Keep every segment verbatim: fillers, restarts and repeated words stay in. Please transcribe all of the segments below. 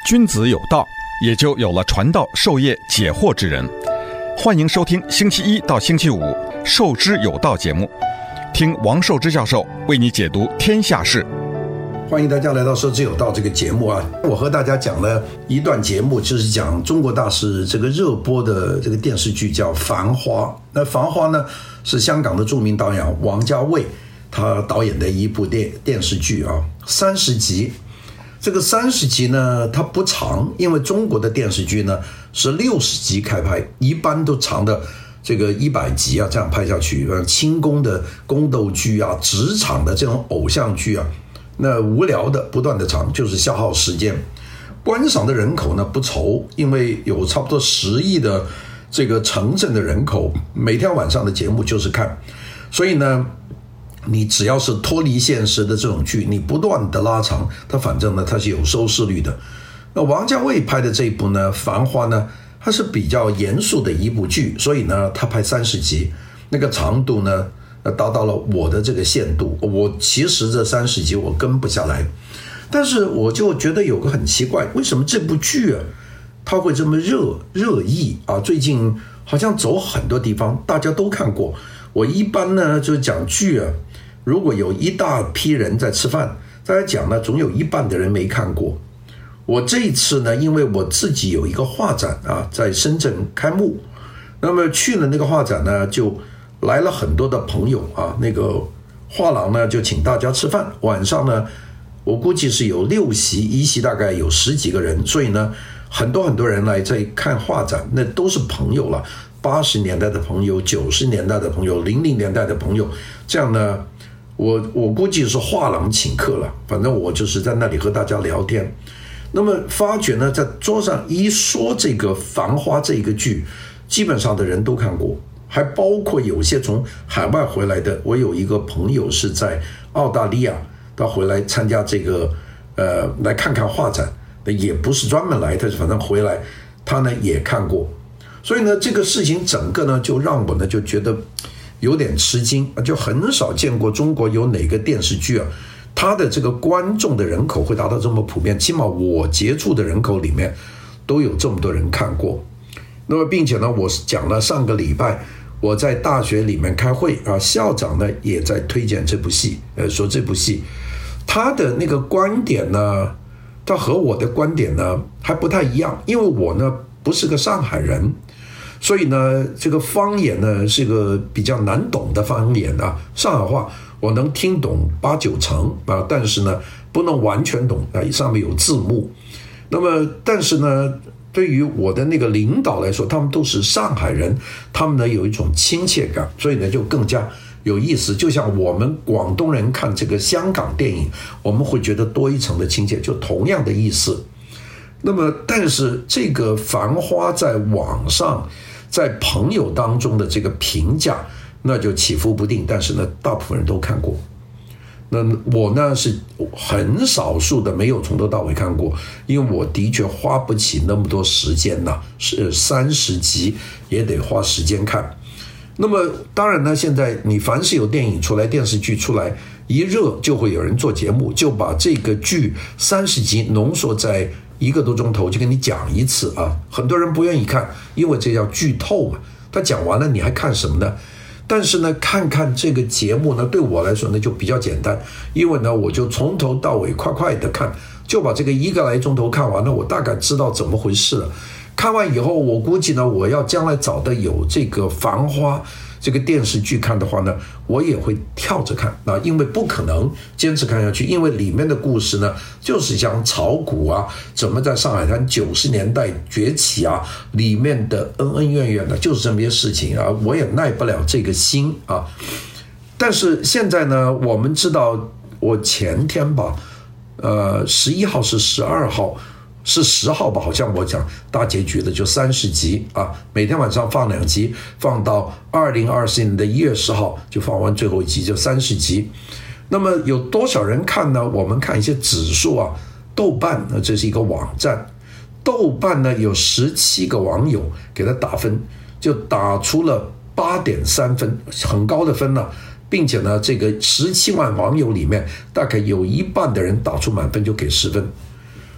君子有道，也就有了传道授业解惑之人。欢迎收听星期一到星期五《授之有道》节目，听王寿之教授为你解读天下事。 欢迎大家来到《授之有道》这个节目啊！我和大家讲了一段节目，就是讲中国大师这个热播的这个电视剧叫《繁花》。那《繁花》呢，是香港的著名导演王家卫他导演的一部电电视剧啊，三十集。这个三十集呢，它不长，因为中国的电视剧呢是六十集开拍，一般都长的这个一百集啊，这样拍下去。清宫的宫斗剧啊，职场的这种偶像剧啊，那无聊的不断的长，就是消耗时间。观赏的人口呢不愁，因为有差不多十亿的这个城镇的人口，每天晚上的节目就是看，所以呢。你只要是脱离现实的这种剧，你不断的拉长，它反正呢它是有收视率的。那王家卫拍的这一部呢《繁花》呢，它是比较严肃的一部剧，所以呢他拍三十集，那个长度呢达到了我的这个限度。我其实这三十集我跟不下来，但是我就觉得有个很奇怪，为什么这部剧啊它会这么热热议啊？最近好像走很多地方大家都看过。我一般呢就讲剧啊，如果有一大批人在吃饭，大家讲呢，总有一半的人没看过。我这一次呢，因为我自己有一个画展啊，在深圳开幕，那么去了那个画展呢，就来了很多的朋友啊，那个画廊呢就请大家吃饭，晚上呢，我估计是有六席，一席大概有十几个人，所以呢，很多很多人来这看画展，那都是朋友了，八十年代的朋友，九十年代的朋友，零零年代的朋友，这样呢。我我估计是画廊请客了，反正我就是在那里和大家聊天。那么发觉呢，在桌上一说这个《繁花》这个剧，基本上的人都看过，还包括有些从海外回来的。我有一个朋友是在澳大利亚，他回来参加这个呃来看看画展，也不是专门来，他反正回来他呢也看过。所以呢，这个事情整个呢就让我呢就觉得。有点吃惊，就很少见过中国有哪个电视剧啊，它的这个观众的人口会达到这么普遍，起码我接触的人口里面都有这么多人看过。那么并且呢，我讲了上个礼拜我在大学里面开会啊，校长呢也在推荐这部戏，呃，说这部戏他的那个观点呢，他和我的观点呢还不太一样，因为我呢不是个上海人。所以呢，这个方言呢是个比较难懂的方言啊。上海话我能听懂八九成啊，但是呢不能完全懂啊，上面有字幕。那么，但是呢，对于我的那个领导来说，他们都是上海人，他们呢有一种亲切感，所以呢就更加有意思。就像我们广东人看这个香港电影，我们会觉得多一层的亲切，就同样的意思。那么，但是这个《繁花》在网上。在朋友当中的这个评价那就起伏不定，但是呢大部分人都看过。那我呢是很少数的没有从头到尾看过，因为我的确花不起那么多时间呐，是三十集也得花时间看。那么当然呢，现在你凡是有电影出来，电视剧出来，一热就会有人做节目，就把这个剧三十集浓缩在一个多钟头就跟你讲一次啊，很多人不愿意看，因为这叫剧透嘛。他讲完了你还看什么呢？但是呢，看看这个节目呢，对我来说呢就比较简单，因为呢我就从头到尾快快的看，就把这个一个来钟头看完了，我大概知道怎么回事了。看完以后，我估计呢，我要将来找的有这个《繁花》这个电视剧看的话呢，我也会跳着看啊，因为不可能坚持看下去，因为里面的故事呢，就是讲炒股啊，怎么在上海滩九十年代崛起啊，里面的恩恩怨怨的，就是这么些事情啊，我也耐不了这个心啊。但是现在呢，我们知道，我前天吧，呃，十一号是十二号。是十号吧，好像我讲大结局的就三十集啊，每天晚上放两集，放到二零二四年的一月十号就放完最后一集，就三十集。那么有多少人看呢？我们看一些指数啊，豆瓣呢这是一个网站，豆瓣呢有十七个网友给他打分，就打出了八点三分，很高的分了、啊。并且呢，这个十七万网友里面，大概有一半的人打出满分就给十分。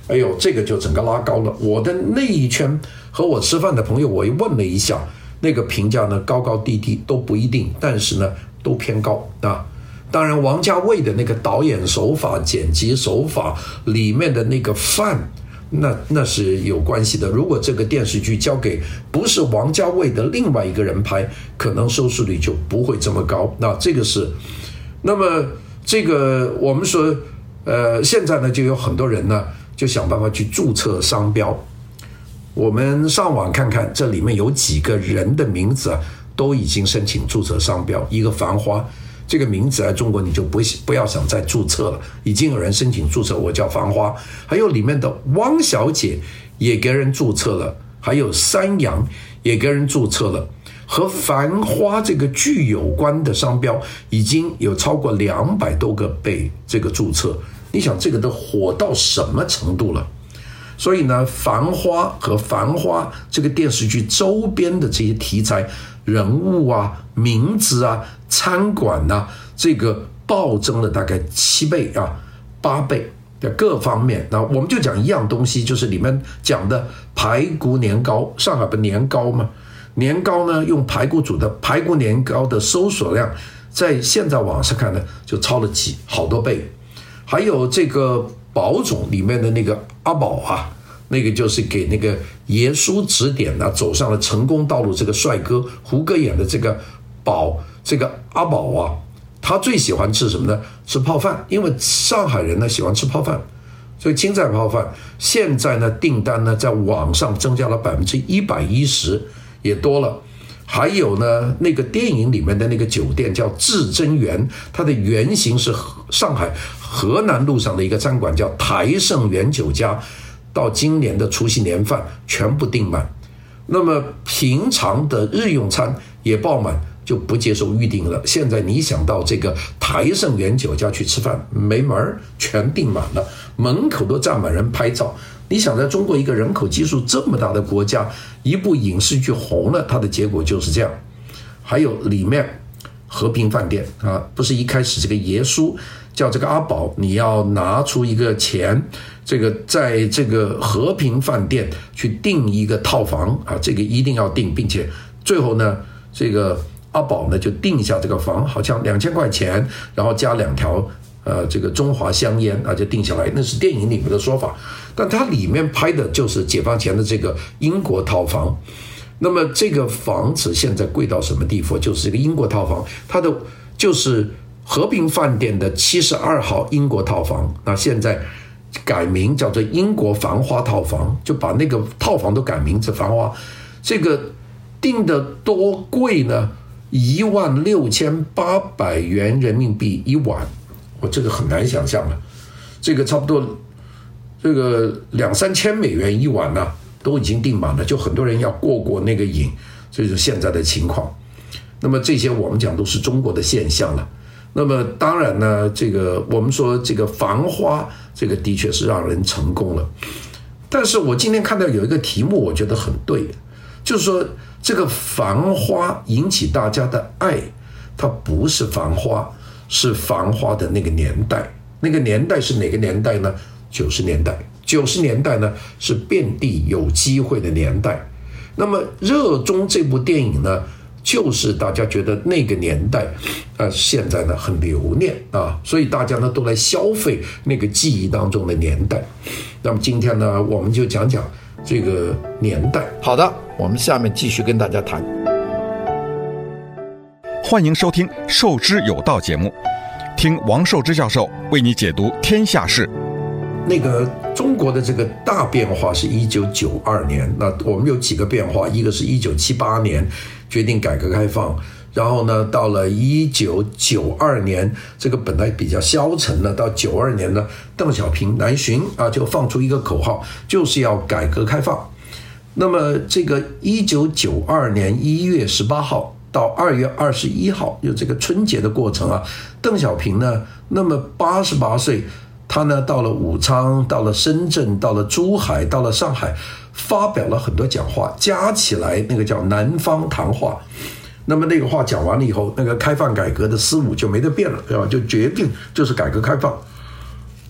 哎呦，这个就整个拉高了。我的那一圈和我吃饭的朋友，我一问了一下，那个评价呢高高低低都不一定，但是呢都偏高啊。当然，王家卫的那个导演手法、剪辑手法里面的那个范，那那是有关系的。如果这个电视剧交给不是王家卫的另外一个人拍，可能收视率就不会这么高。那这个是，那么这个我们说，呃，现在呢就有很多人呢就想办法去注册商标。我们上网看看，这里面有几个人的名字啊，都已经申请注册商标。一个繁花。这个名字在中国你就不不要想再注册了，已经有人申请注册，我叫繁花。还有里面的汪小姐也给人注册了，还有三阳也给人注册了，和繁花这个剧有关的商标已经有超过两百多个被这个注册。你想这个都火到什么程度了？所以呢，繁花和繁花这个电视剧周边的这些题材、人物啊、名字啊、餐馆啊，这个暴增了大概七倍啊、八倍的各方面。那我们就讲一样东西，就是里面讲的排骨年糕，上海不年糕吗？年糕呢，用排骨煮的排骨年糕的搜索量，在现在网上看呢，就超了几好多倍。还有这个宝冢里面的那个阿宝啊，那个就是给那个耶稣指点啊，走上了成功道路这个帅哥胡歌演的这个宝，这个阿宝啊，他最喜欢吃什么呢？吃泡饭，因为上海人呢喜欢吃泡饭，所以青菜泡饭现在呢订单呢在网上增加了百分之一百一十，也多了。还有呢，那个电影里面的那个酒店叫至真园，它的原型是上海河南路上的一个餐馆叫台盛园酒家，到今年的除夕年饭全部订满。那么平常的日用餐也爆满，就不接受预定了。现在你想到这个台盛园酒家去吃饭，没门，全订满了，门口都站满人拍照。你想在中国一个人口基数这么大的国家，一部影视剧红了，它的结果就是这样。还有里面和平饭店啊，不是一开始这个耶稣叫这个阿宝，你要拿出一个钱，这个在这个和平饭店去订一个套房啊，这个一定要订，并且最后呢，这个阿宝呢就订下这个房，好像两千块钱，然后加两条。呃，这个中华香烟啊，就定下来，那是电影里面的说法，但它里面拍的就是解放前的这个英国套房。那么这个房子现在贵到什么地步？就是这个英国套房，它的就是和平饭店的七十二号英国套房，那现在改名叫做英国繁花套房，就把那个套房都改名字繁花。这个定的多贵呢？一万六千八百元人民币一晚。我这个很难想象了，这个差不多这个两三千美元一晚呢、啊，都已经订满了，就很多人要过过那个瘾，这就是现在的情况。那么这些我们讲都是中国的现象了。那么当然呢，这个我们说这个繁花，这个的确是让人成功了。但是我今天看到有一个题目，我觉得很对，就是说这个繁花引起大家的爱，它不是繁花。是繁花的那个年代，那个年代是哪个年代呢？九十年代，九十年代呢是遍地有机会的年代。那么热衷这部电影呢，就是大家觉得那个年代，呃，现在呢很留念啊，所以大家呢都来消费那个记忆当中的年代。那么今天呢，我们就讲讲这个年代。好的，我们下面继续跟大家谈。 欢迎收听《授之有道》节目，听王寿之教授为你解读天下事。 那个中国的这个大变化是一九九二年，那我们有几个变化，一个是一九七八年决定改革开放，然后呢，到了一九九二年，这个本来比较消沉了，到九二年呢，邓小平南巡啊，就放出一个口号，就是要改革开放。那么这个一九九二年一月十八号。到二月二十一号，有这个春节的过程啊。邓小平呢，那么八十八岁，他呢到了武昌，到了深圳，到了珠海，到了上海，发表了很多讲话，加起来那个叫南方谈话。那么那个话讲完了以后，那个开放改革的思路就没得变了，对吧？就决定就是改革开放。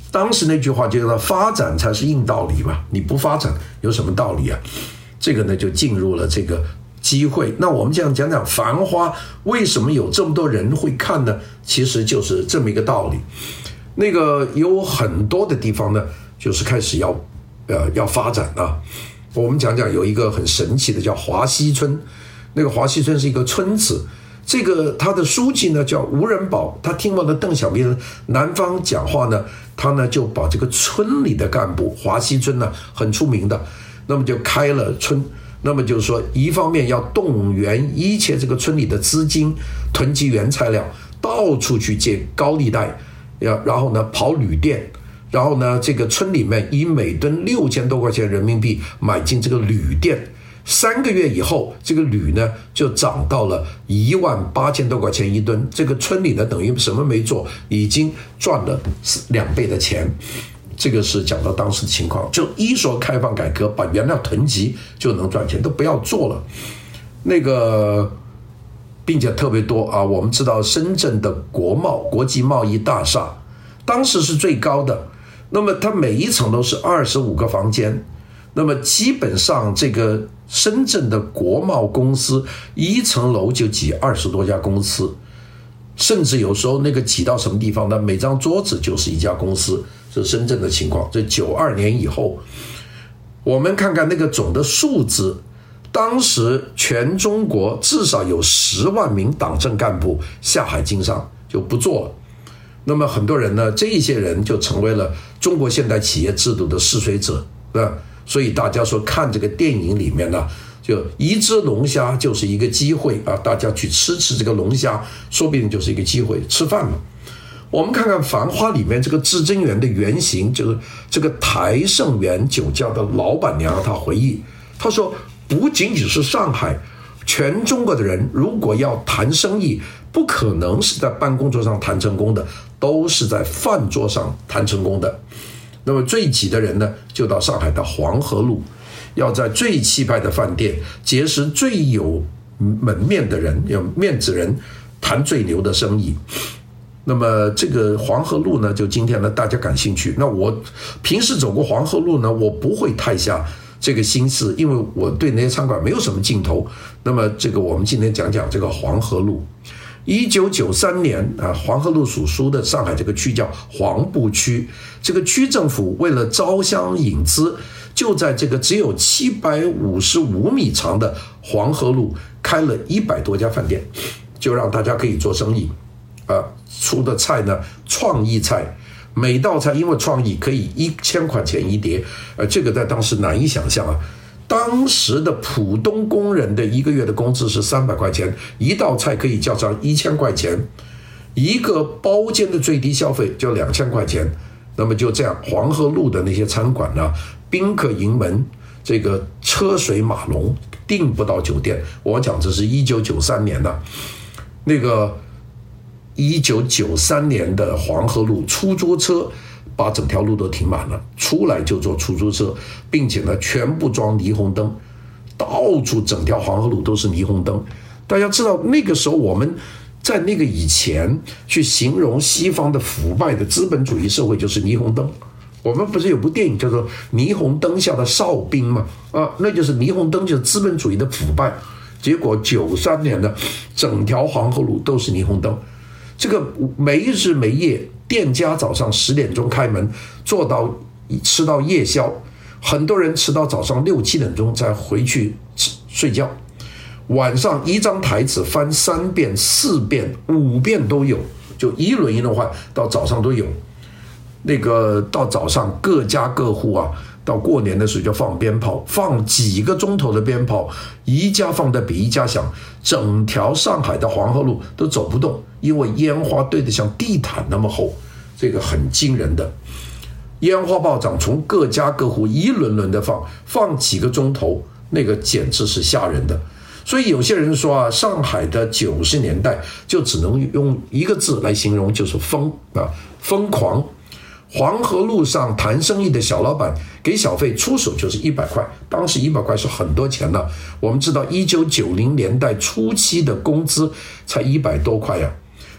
当时那句话就叫发展才是硬道理嘛，你不发展有什么道理啊？这个呢就进入了这个机会。那我们这样讲讲《繁花》为什么有这么多人会看呢？其实就是这么一个道理。那个有很多的地方呢，就是开始要呃要发展啊。我们讲讲有一个很神奇的叫华西村，那个华西村是一个村子。这个他的书记呢叫吴仁宝，他听完了邓小平南方讲话呢，他呢就把这个村里的干部，华西村呢很出名的，那么就开了村，那么就是说一方面要动员一切这个村里的资金，囤积原材料，到处去借高利贷，然后呢跑旅店，然后呢这个村里面以每吨六千多块钱人民币买进这个旅店。三个月以后，这个铝呢就涨到了一万八千多块钱一吨。这个村里呢等于什么没做，已经赚了两倍的钱。这个是讲到当时的情况，就一说开放改革，把原料囤积就能赚钱，都不要做了。那个，并且特别多啊，我们知道深圳的国贸国际贸易大厦，当时是最高的，那么它每一层都是二十五个房间。那么基本上这个深圳的国贸公司一层楼就挤二十多家公司，甚至有时候那个挤到什么地方呢？每张桌子就是一家公司，是深圳的情况。这九二年以后，我们看看那个总的数字，当时全中国至少有十万名党政干部下海经商就不做了。那么很多人呢，这一些人就成为了中国现代企业制度的试水者，对吧？所以大家说看这个电影里面呢，就一只龙虾就是一个机会啊，大家去吃吃这个龙虾，说不定就是一个机会，吃饭嘛。我们看看《繁花》里面这个至真园的原型，就是这个台盛园酒家的老板娘，她回忆，她说不仅仅是上海，全中国的人如果要谈生意，不可能是在办公桌上谈成功的，都是在饭桌上谈成功的。那么最挤的人呢，就到上海的黄河路，要在最气派的饭店结识最有门面的人，有面子人，谈最牛的生意。那么这个黄河路呢，就今天呢大家感兴趣。那我平时走过黄河路呢，我不会太下这个心思，因为我对那些餐馆没有什么劲头。那么这个我们今天讲讲这个黄河路。一九九三年啊，黄河路属书的上海这个区叫黄浦区，这个区政府为了招商引资，就在这个只有七百五十五米长的黄河路开了一百多家饭店，就让大家可以做生意。啊，出的菜呢，创意菜，每道菜因为创意可以一千块钱一碟，呃，这个在当时难以想象啊。当时的浦东工人的一个月的工资是三百块钱，一道菜可以叫上一千块钱，一个包间的最低消费就两千块钱。那么就这样，黄河路的那些餐馆呢，宾客盈门，这个车水马龙，订不到酒店。我讲这是一九九三年的，那个一九九三年的黄河路出租车把整条路都停满了，出来就坐出租车，并且呢全部装霓虹灯，到处整条黄河路都是霓虹灯。大家知道那个时候我们在那个以前去形容西方的腐败的资本主义社会就是霓虹灯。我们不是有部电影叫做《霓虹灯下的哨兵》吗？啊，那就是霓虹灯就是资本主义的腐败。结果九三年呢，整条黄河路都是霓虹灯。这个没日没夜，店家早上十点钟开门，做到吃到夜宵，很多人吃到早上六七点钟才回去睡觉。晚上一张台子翻三遍、四遍、五遍都有，就一轮一轮换，到早上都有。那个到早上各家各户啊，到过年的时候就放鞭炮，放几个钟头的鞭炮，一家放得比一家响，整条上海的黄河路都走不动，因为烟花堆得像地毯那么厚，这个很惊人的。烟花爆仗从各家各户一轮轮的放，放几个钟头，那个简直是吓人的。所以有些人说啊，上海的九十年代就只能用一个字来形容，就是疯啊，疯狂。黄河路上谈生意的小老板给小费出手就是一百块，当时一百块是很多钱了。我们知道一九九零年代初期的工资才一百多块呀、啊，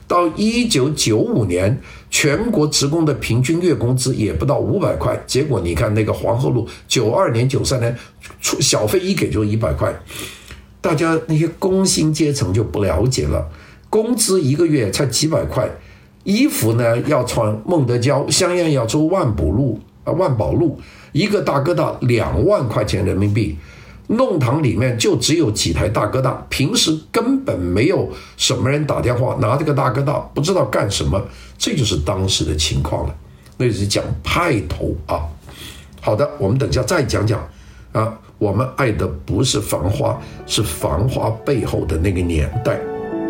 到一九九五年，全国职工的平均月工资也不到五百块，结果你看那个黄河路九二年、九三年，小费一给就一百块，大家那些工薪阶层就不了解了，工资一个月才几百块，衣服呢要穿孟德娇，香烟要抽万宝路啊万宝路，一个大哥大两万块钱人民币。弄堂里面就只有几台大哥大，平时根本没有什么人打电话拿这个大哥大不知道干什么，这就是当时的情况了。那就是讲派头啊。好的，我们等一下再讲讲啊，我们爱的不是繁花，是繁花背后的那个年代。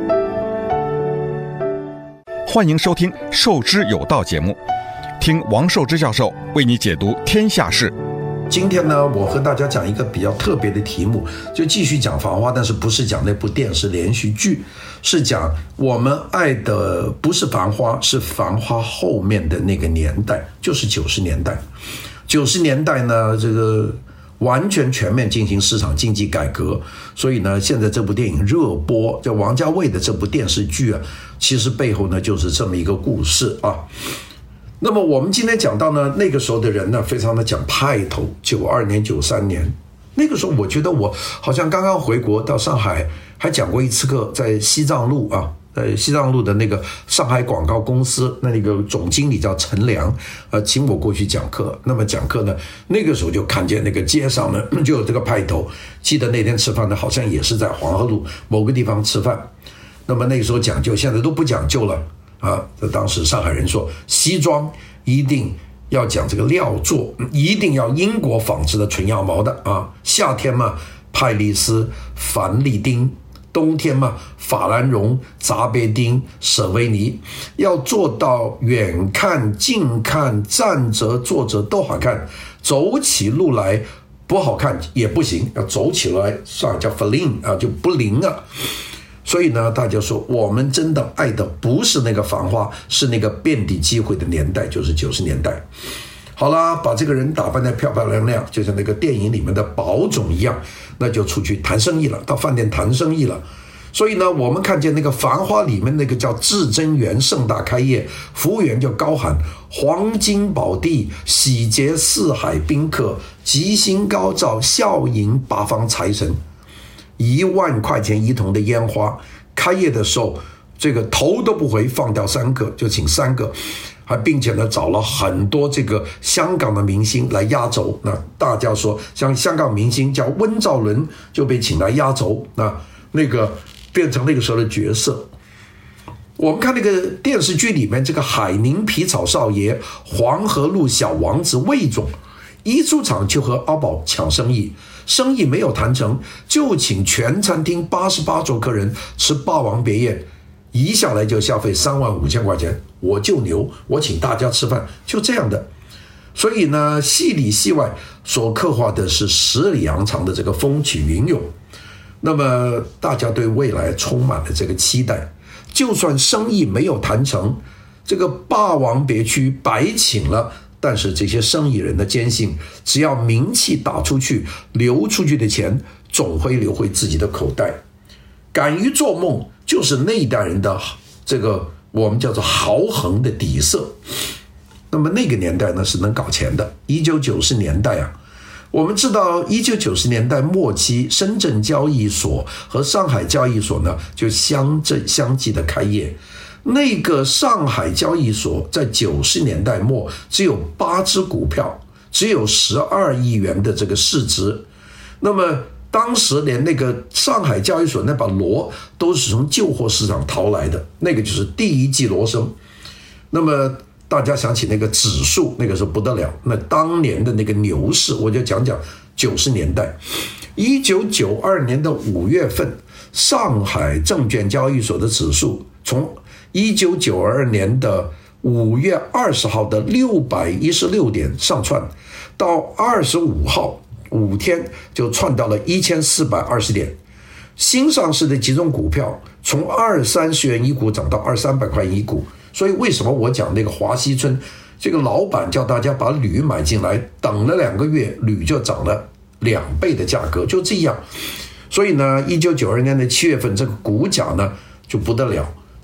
欢迎收听《受之有道》节目，听王寿之教授为你解读天下事。 今天呢，我和大家讲一个比较特别的题目，就继续讲繁花，但是不是讲那部电视连续剧，是讲我们爱的不是繁花，是繁花后面的那个年代，就是九十年代。九十年代呢，这个完全全面进行市场经济改革，所以呢，现在这部电影热播，叫王家卫的这部电视剧啊，其实背后呢就是这么一个故事啊。那么我们今天讲到呢，那个时候的人呢，非常的讲派头。九二年、九三年，那个时候我觉得我好像刚刚回国到上海，还讲过一次课，在西藏路啊，在西藏路的那个上海广告公司，那个总经理叫陈良，呃，请我过去讲课。那么讲课呢，那个时候就看见那个街上呢就有这个派头。记得那天吃饭呢，好像也是在黄河路某个地方吃饭。那么那个时候讲究，现在都不讲究了。啊，当时上海人说，西装一定要讲这个料做，一定要英国仿制的纯羊毛的啊。夏天嘛，派丽丝、梵利丁；冬天嘛，法兰绒、扎贝丁、舍维尼。要做到远看、近看、站着、坐着都好看，走起路来不好看也不行，要走起来，上海叫 fling 啊，就不灵啊。所以呢，大家说我们真的爱的不是那个繁花，是那个遍地机会的年代，就是九十年代。好啦，把这个人打扮得漂漂亮亮，就像那个电影里面的宝总一样，那就出去谈生意了，到饭店谈生意了。所以呢，我们看见那个繁花里面那个叫至真园盛大开业，服务员就高喊黄金宝地，喜结四海宾客，吉星高照，笑迎八方财神。一万块钱一桶的烟花，开业的时候，这个头都不回，放掉三个就请三个，还并且呢找了很多这个香港的明星来压轴。那大家说，像香港明星叫温兆伦就被请来压轴，那那个变成那个时候的角色。我们看那个电视剧里面，这个海宁皮草少爷、黄河路小王子魏总，一出场就和阿宝抢生意。生意没有谈成，就请全餐厅八十八桌客人吃霸王别宴，一下来就消费三万五千块钱，我就牛，我请大家吃饭，就这样的。所以呢，戏里戏外所刻画的是十里洋场的这个风起云涌。那么大家对未来充满了这个期待，就算生意没有谈成，这个霸王别区白请了。但是这些生意人的坚信，只要名气打出去，流出去的钱总会流回自己的口袋。敢于做梦，就是那一代人的这个我们叫做豪横的底色。那么那个年代呢，是能搞钱的。一九九十年代啊，我们知道一九九十年代末期，深圳交易所和上海交易所呢就相正相继的开业。那个上海交易所在九十年代末只有八只股票，只有十二亿元的这个市值。那么当时连那个上海交易所那把锣都是从旧货市场淘来的，那个就是第一季锣声。那么大家想起那个指数，那个时候不得了。那当年的那个牛市，我就讲讲九十年代。一九九二年的五月份，上海证券交易所的指数从一九九二年的五月二十号的六百一十六点上窜，到二十五号五天就窜到了一千四百二十点。新上市的几种股票从二三十元一股涨到二三百块一股。所以为什么我讲那个华西村，这个老板叫大家把铝买进来，等了两个月，铝就涨了两倍的价格，就这样。所以呢，一九九二年的七月份，这个股价呢就不得了。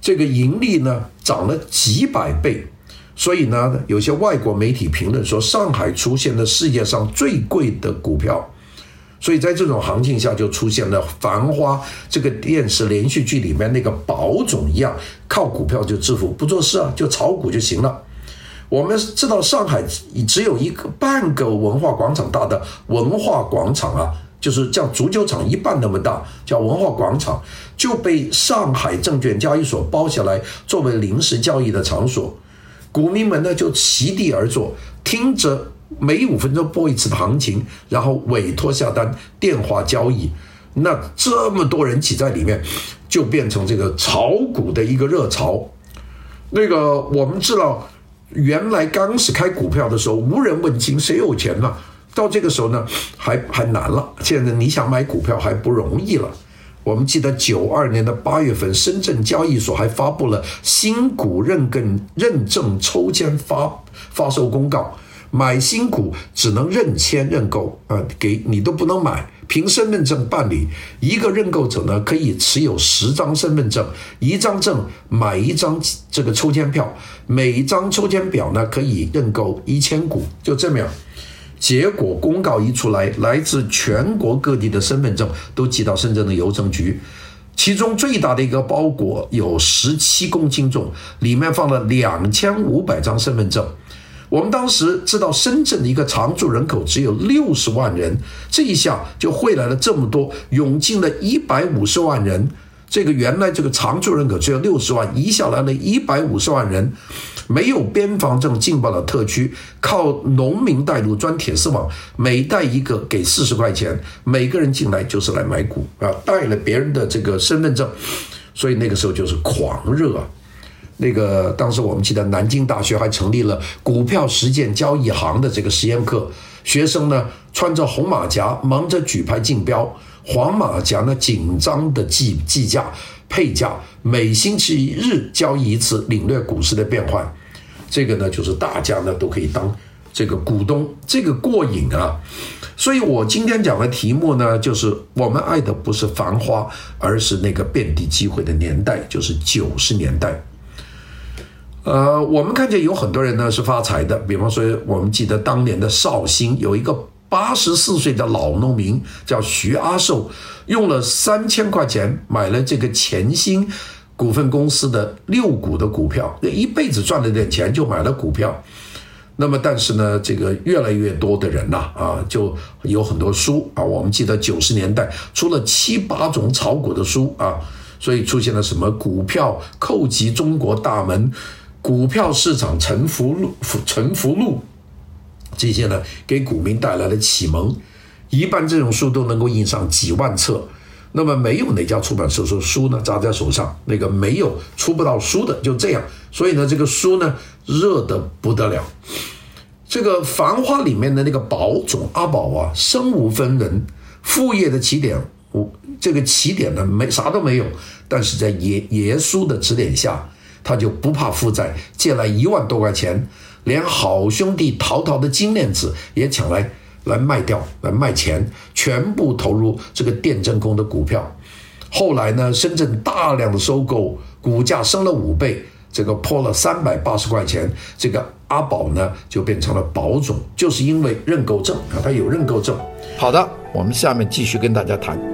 这个盈利呢涨了几百倍。所以呢，有些外国媒体评论说，上海出现了世界上最贵的股票。所以在这种行情下，就出现了《繁花》这个电视连续剧里面那个宝总一样，靠股票就致富，不做事啊，就炒股就行了。我们知道上海只有一个半个文化广场大的文化广场啊，就是像足球场一半那么大，叫文化广场，就被上海证券交易所包下来，作为临时交易的场所。股民们呢就席地而坐，听着每五分钟播一次的行情，然后委托下单，电话交易。那这么多人挤在里面，就变成这个炒股的一个热潮。那个我们知道，原来刚是开股票的时候，无人问津，谁有钱呢？到这个时候呢，还还难了。现在你想买股票还不容易了。我们记得九二年的八月份，深圳交易所还发布了新股认证认证抽签发发售公告，买新股只能认签认购啊、呃，给你都不能买，凭身份证办理。一个认购者呢可以持有十张身份证，一张证买一张这个抽签票，每张抽签表呢可以认购一千股，就这么样。结果公告一出来，来自全国各地的身份证都寄到深圳的邮政局，其中最大的一个包裹有十七公斤重，里面放了两千五百张身份证。我们当时知道深圳的一个常住人口只有六十万人，这一下就汇来了这么多，涌进了一百五十万人。这个原来这个常住人口只有六十万，一下来了一百五十万人。没有边防证进报的特区，靠农民带路钻铁丝网，每带一个给四十块钱，每个人进来就是来买股啊，带了别人的这个身份证，所以那个时候就是狂热啊。那个当时我们记得南京大学还成立了股票实践交易行的这个实验课，学生呢穿着红马甲，忙着举牌竞标，黄马甲呢紧张的计计价配价，每星期日交易一次，领略股市的变换。这个呢就是大家呢都可以当这个股东，这个过瘾啊。所以我今天讲的题目呢，就是我们爱的不是繁花，而是那个遍地机会的年代，就是九十年代。呃，我们看见有很多人呢是发财的，比方说我们记得当年的绍兴有一个八十四岁的老农民叫徐阿寿，用了三千块钱买了这个钱兴股份公司的六股的股票，一辈子赚了点钱就买了股票。那么但是呢，这个越来越多的人呐 啊, 啊，就有很多书啊，我们记得九十年代出了七八种炒股的书啊，所以出现了什么股票叩击中国大门、股票市场沉浮录、沉浮录，这些呢给股民带来了启蒙。一般这种书都能够印上几万册。那么没有哪家出版社说书呢砸在手上，那个没有出不到书的，就这样。所以呢，这个书呢热得不得了。这个《繁花》里面的那个宝总阿宝啊，身无分文，副业的起点，这个起点呢没啥都没有，但是在爷爷叔的指点下，他就不怕负债，借来一万多块钱，连好兄弟陶陶的金链子也抢来。来卖掉，来卖钱，全部投入这个电真空的股票。后来呢，深圳大量的收购，股价升了五倍，这个破了三百八十块钱，这个阿宝呢就变成了宝总，就是因为认购证啊，他有认购证。好的，我们下面继续跟大家谈。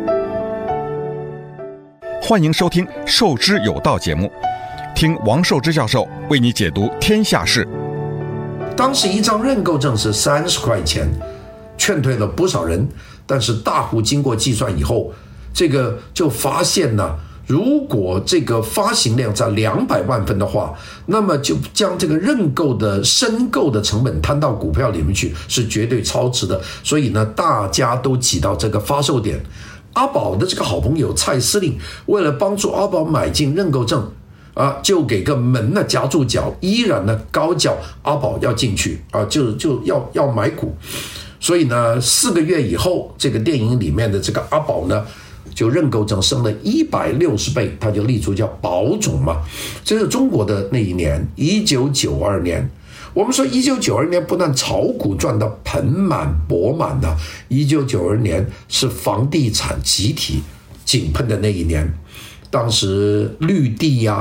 欢迎收听《授之有道》节目，听王寿之教授为你解读天下事。 当时一张认购证是三十块钱。劝退了不少人，但是大户经过计算以后，这个就发现呢，如果这个发行量在两百万份的话，那么就将这个认购的申购的成本摊到股票里面去，是绝对超值的。所以呢，大家都挤到这个发售点。阿宝的这个好朋友蔡司令，为了帮助阿宝买进认购证啊，就给个门呢夹住脚，依然呢高叫阿宝要进去啊，就就要要买股。所以呢，四个月以后，这个电影里面的这个阿宝呢，就认购证升了一百六十倍，他就立足叫宝总嘛。这是中国的那一年，一九九二年。我们说一九九二年不但炒股赚到盆满钵满的，一九九二年是房地产集体井喷的那一年。当时绿地呀、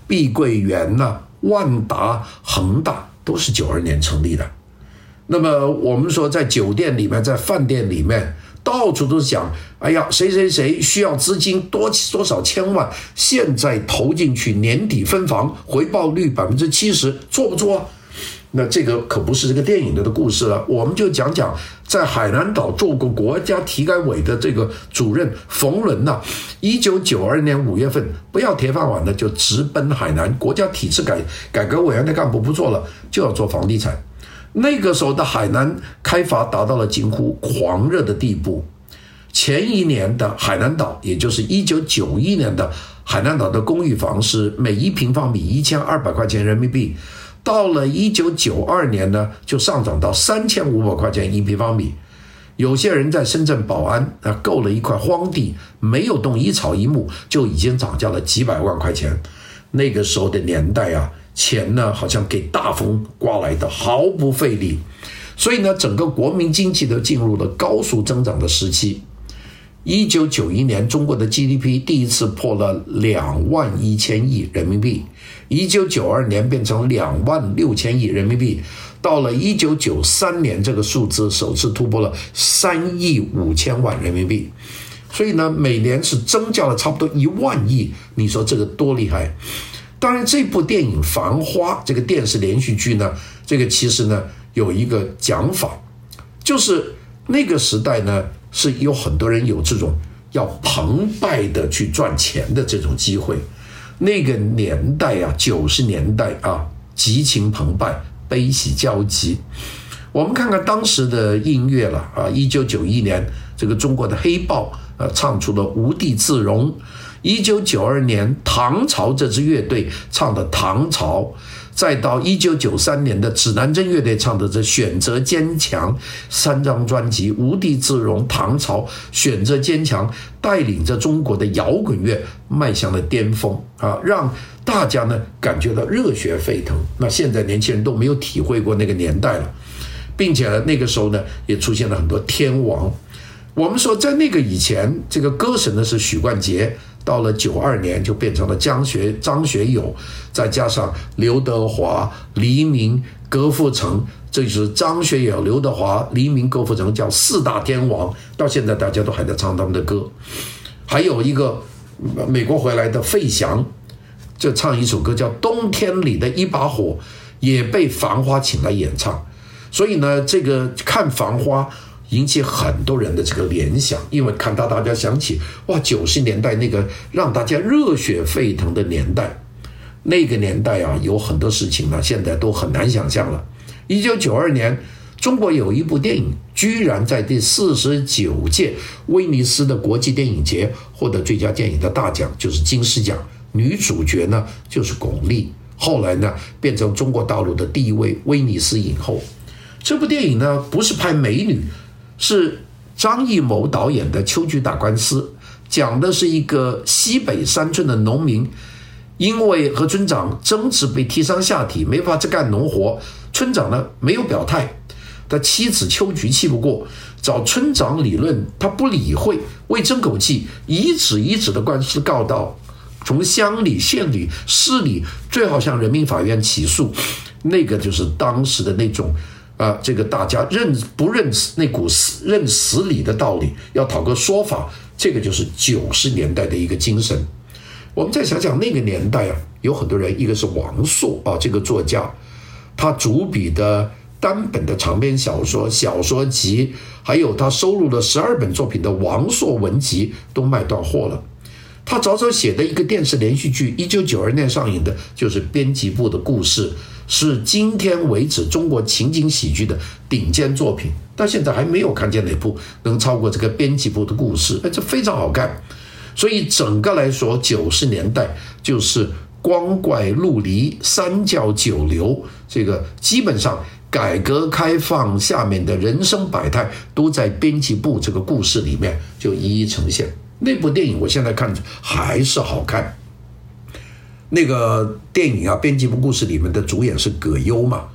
碧桂园呐、啊、万达、恒大都是九二年成立的。那么我们说在酒店里面，在饭店里面，到处都是讲，哎呀，谁谁谁需要资金多多少千万，现在投进去，年底分房，回报率百分之七十，做不做？那这个可不是这个电影的故事了，我们就讲讲在海南岛做过国家体改委的这个主任冯仑呐、啊，一九九二年五月份不要铁饭碗的就直奔海南，国家体制改改革委员的干部不做了，就要做房地产。那个时候的海南开发达到了近乎狂热的地步。前一年的海南岛，也就是一九九一年的海南岛的公寓房是每一平方米一千二百块钱人民币。到了一九九二年呢，就上涨到三千五百块钱一平方米。有些人在深圳宝安啊，购了一块荒地，没有动一草一木，就已经涨价了几百万块钱。那个时候的年代啊，钱呢好像给大风刮来的，毫不费力。所以呢，整个国民经济都进入了高速增长的时期。一九九一年，中国的 G D P 第一次破了两万一千亿人民币。一九九二年变成两万六千亿人民币，到了一九九三年，这个数字首次突破了三亿五千万人民币。所以呢，每年是增加了差不多一万亿。你说这个多厉害？当然，这部电影《繁花》这个电视连续剧呢，这个其实呢有一个讲法，就是那个时代呢是有很多人有这种要澎湃的去赚钱的这种机会。那个年代啊，九十年代啊，激情澎湃，悲喜交集。我们看看当时的音乐了啊，一九九一年，这个中国的黑豹啊唱出了《无地自容》。一九九二年，唐朝这支乐队唱的《唐朝》，再到一九九三年的指南针乐队唱的这《选择坚强》，三张专辑《无地自容》、《唐朝》、《选择坚强》，带领着中国的摇滚乐迈向了巅峰啊，让大家呢感觉到热血沸腾。那现在年轻人都没有体会过那个年代了，并且呢，那个时候呢也出现了很多天王。我们说在那个以前，这个歌神呢是许冠杰。到了九二年就变成了张学张学友，再加上刘德华、黎明、郭富城，这就是张学友、刘德华、黎明、郭富城叫四大天王，到现在大家都还在唱他们的歌。还有一个美国回来的费翔，就唱一首歌叫《冬天里的一把火》，也被繁花请来演唱。所以呢，这个看繁花引起很多人的这个联想，因为看到大家想起哇，九十年代那个让大家热血沸腾的年代，那个年代啊，有很多事情呢，现在都很难想象了。一九九二年，中国有一部电影居然在第四十九届威尼斯的国际电影节获得最佳电影的大奖，就是金狮奖。女主角呢就是巩俐，后来呢变成中国大陆的第一位威尼斯影后。这部电影呢不是拍美女，是张艺谋导演的《秋菊打官司》，讲的是一个西北山村的农民，因为和村长争执被踢伤下体，没法再干农活。村长呢没有表态，他妻子秋菊气不过，找村长理论，他不理会，为争口气，一纸一纸的官司告到从乡里、县里、市里，最好向人民法院起诉。那个就是当时的那种啊，这个大家认不认那股认死理的道理，要讨个说法，这个就是九十年代的一个精神。我们再想想那个年代啊，有很多人，一个是王朔啊，这个作家，他主笔的单本的长篇小说、小说集，还有他收录了十二本作品的王朔文集都卖断货了。他早早写的一个电视连续剧，一九九二年上映的，就是《编辑部的故事》，是今天为止中国情景喜剧的顶尖作品，到现在还没有看见哪部能超过这个《编辑部的故事》，这非常好看。所以整个来说，九十年代就是光怪陆离、三教九流，这个基本上改革开放下面的人生百态都在编辑部这个故事里面就一一呈现。那部电影我现在看还是好看。那个电影啊，编辑部故事里面的主演是葛优嘛，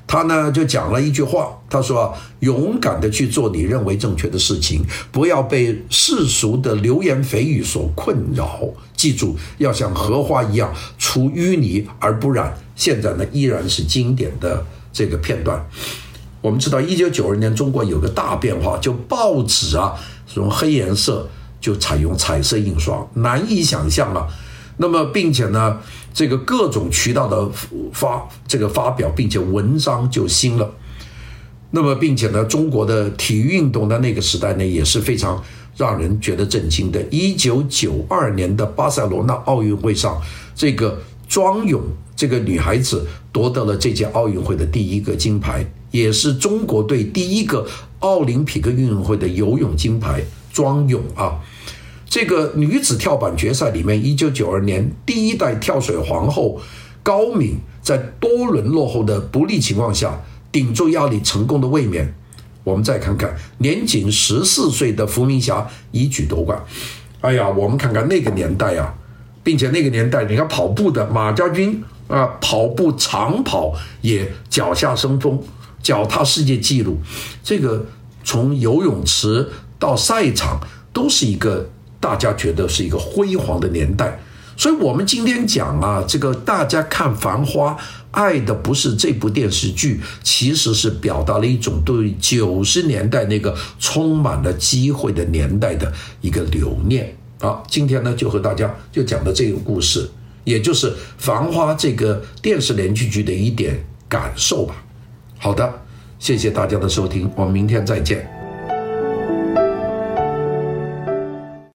他呢就讲了一句话，他说啊，勇敢的去做你认为正确的事情，不要被世俗的流言蜚语所困扰，记住要像荷花一样出淤泥而不染。现在呢依然是经典的这个片段。我们知道一九九二年中国有个大变化，就报纸啊从黑颜色就采用彩色印刷，难以想象了。那么并且呢这个各种渠道的发这个发表，并且文章就兴了。那么并且呢中国的体育运动在那个时代呢也是非常让人觉得震惊的。一九九二年的巴塞罗那奥运会上，这个庄泳这个女孩子夺得了这届奥运会的第一个金牌，也是中国队第一个奥林匹克运动会的游泳金牌。庄泳啊，这个女子跳板决赛里面，一九九二年第一代跳水皇后高敏在多轮落后的不利情况下，顶住压力成功的卫冕。我们再看看年仅十四岁的伏明霞一举夺冠。哎呀，我们看看那个年代啊，并且那个年代你看跑步的马家军啊，跑步长跑也脚下生风，脚踏世界纪录。这个从游泳池到赛场都是一个大家觉得是一个辉煌的年代。所以我们今天讲啊，这个大家看《繁花》爱的不是这部电视剧，其实是表达了一种对九十年代那个充满了机会的年代的一个留念。好，今天呢就和大家就讲的这个故事，也就是《繁花》这个电视连续剧的一点感受吧。好的，谢谢大家的收听，我们明天再见。